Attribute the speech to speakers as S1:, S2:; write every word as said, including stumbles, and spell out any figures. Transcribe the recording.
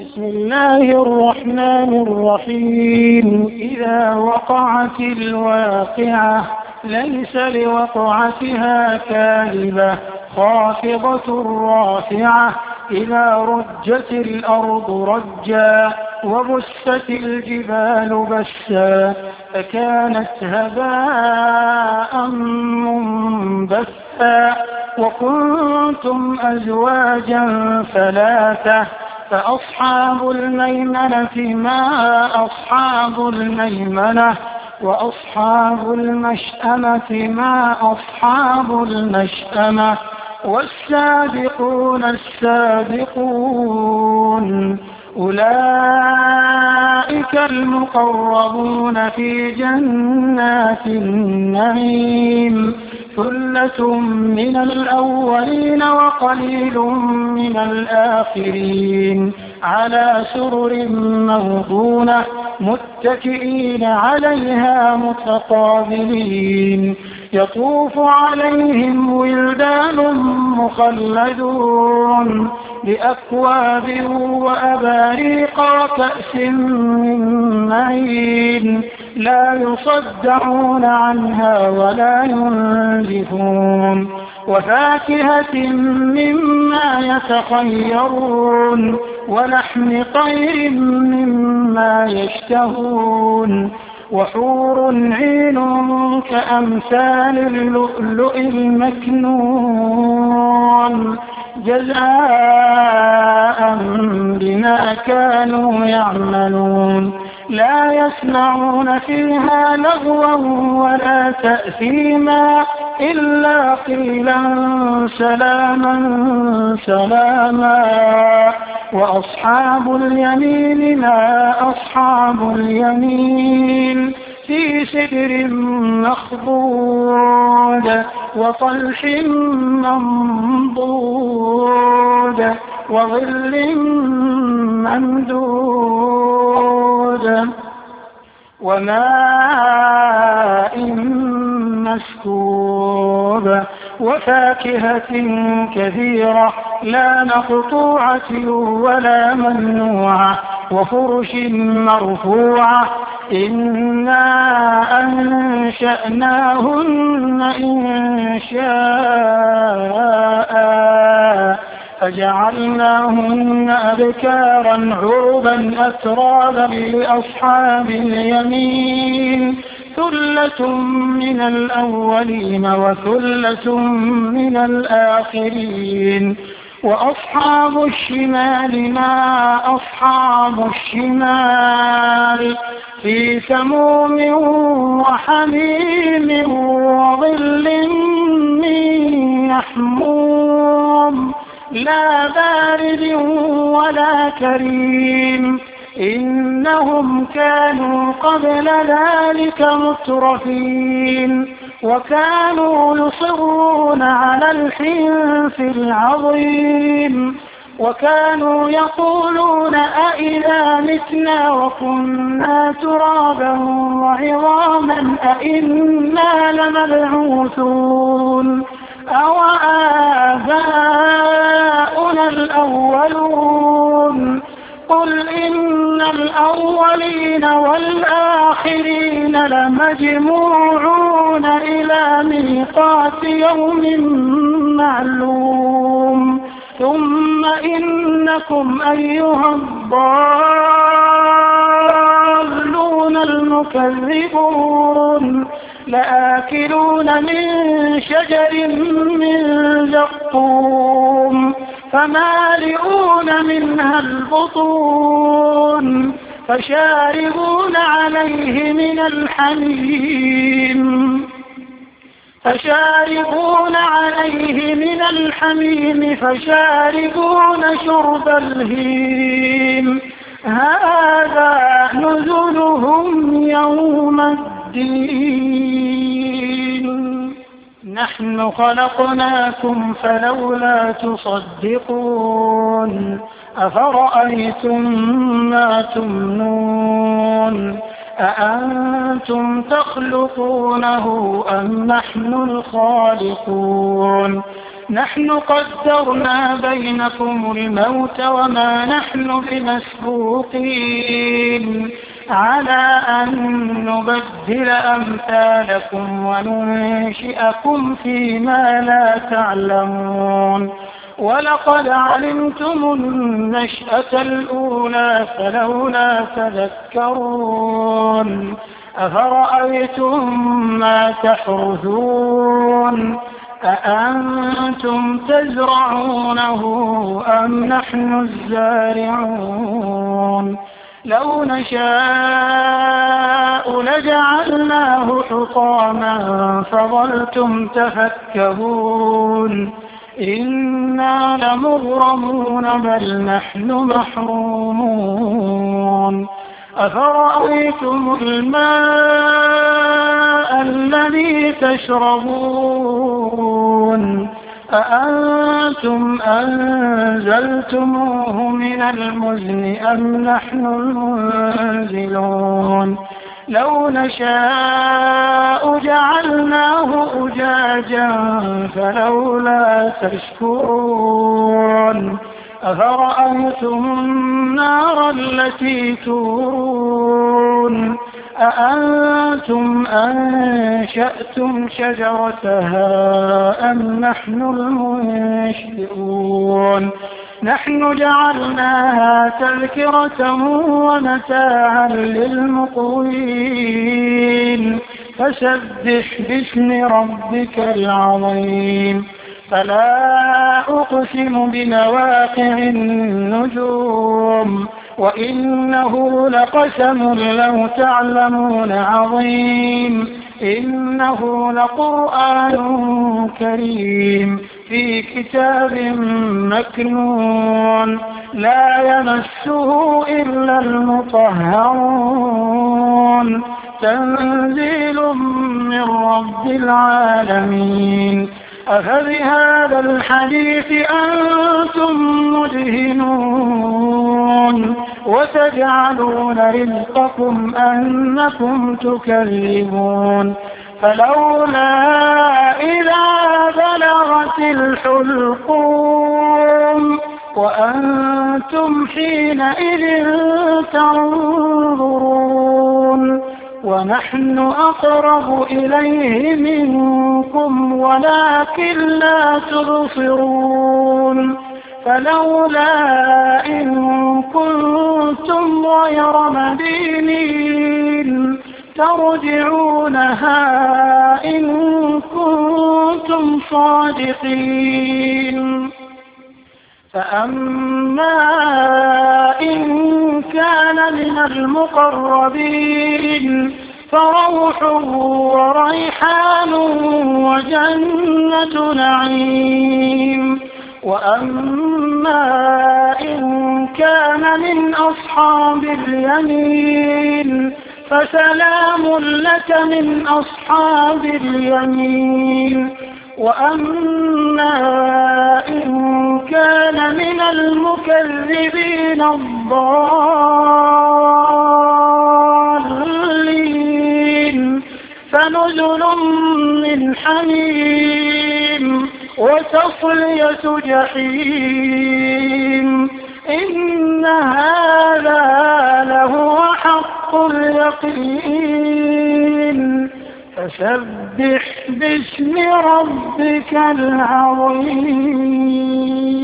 S1: بسم الله الرحمن الرحيم. إذا وقعت الواقعة ليس لوقعتها كاذبة خافضة رافعة إذا رجت الأرض رجا وبست الجبال بسا فكانت هباء منبثا وكنتم أزواجا ثلاثة فأصحاب الميمنة ما أصحاب الميمنة وأصحاب المشأمة ما أصحاب المشأمة والسابقون السابقون أولئك المقربون في جنات النعيم ثلة من الأولين وقليل من الآخرين على سرر موضونة متكئين عليها متقابلين يطوف عليهم ولدان مخلدون بأكواب وأباريق وكأس من معين لا يصدعون عنها ولا ينزفون وفاكهة مما يتخيرون ولحم طير مما يشتهون وحور عين كأمثال اللؤلؤ المكنون جزاء بما كانوا يعملون لا يسمعون فيها لغوا ولا تأثيما إلا قيلا سلاما سلاما وأصحاب اليمين ما أصحاب اليمين في سدر مخضود وطلح منضود وظل ممدود وماء مسكوب وفاكهة كثيرة لا مقطوعة ولا ممنوعة وفرش مرفوعة إنا أنشأناهن إن شاء فجعلناهن أبكارا عربا أترابا لأصحاب اليمين ثلة من الأولين وثلة من الآخرين وأصحاب الشمال ما أصحاب الشمال في سموم وحميم وظل من يحموم لا بارد ولا كريم إنهم كانوا قبل ذلك مترفين وكانوا يصرون على الحنث العظيم وكانوا يقولون أئذا متنا وكنا ترابا وعظاما أئنا لمبعوثون أو آباؤنا الأولون قل إن الأولين والآخرين لمجموعون إلى ميقات يوم معلوم ثم إنكم أيها الضالون المكذبون لآكلون من شجر من زقوم فمالئون منها البطون فشاربون عليه من الحميم فشاربون عليه من الحميم فشاربون شرب الهيم هذا نزلهم يوم الدين نحن خلقناكم فلولا تصدقون أفرأيتم ما تمنون أأنتم تخلقونه أم نحن الخالقون نحن قدرنا بينكم الموت وما نحن بمسبوقين على أن نبدل أمثالكم وننشئكم فيما لا تعلمون ولقد علمتم النشأة الأولى فلولا تذكرون أفرأيتم ما تحرثون أأنتم تزرعونه أم نحن الزارعون لو نشاء لجعلناه حطاما فظلتم تفكهون إنا لمغرمون بل نحن محرومون أفرأيتم الماء الذي تشربون أأنتم أنزلتموه من المزن أم نحن المنزلون لو نشاء جعلناه أجاجا فلولا تشكرون أفرأيتم النار التي تورون أأنتم أنشأتم شجرتها أم نحن المنشئون نحن جعلناها تذكرة ومتاعا للمقوين فسبح باسم ربك العظيم فلا أقسم بمواقع النجوم وإنه لقسم لو تعلمون عظيم إنه لقرآن كريم في كتاب مكنون لا يمسه إلا المطهرون تنزيل من رب العالمين أفبهذا الحديث أنتم مدهنون وتجعلون رزقكم أنكم تكذبون فلولا إذا بلغت الحلقوم وأنتم حينئذ تنظرون ونحن أقرب إليه منكم ولكن لا تبصرون فلولا إن كنتم غير مدينين ترجعونها إن كنتم صادقين فأما إن كان من المقربين فروح وريحان وجنة نعيم وأما إن كان من أصحاب اليمين فسلام لك من أصحاب اليمين وأما إن كان من المكذبين الضالين فنزل من حميم وتصلية جحيم إن هذا لهو حق اليقين فسبح باسم ربك العظيم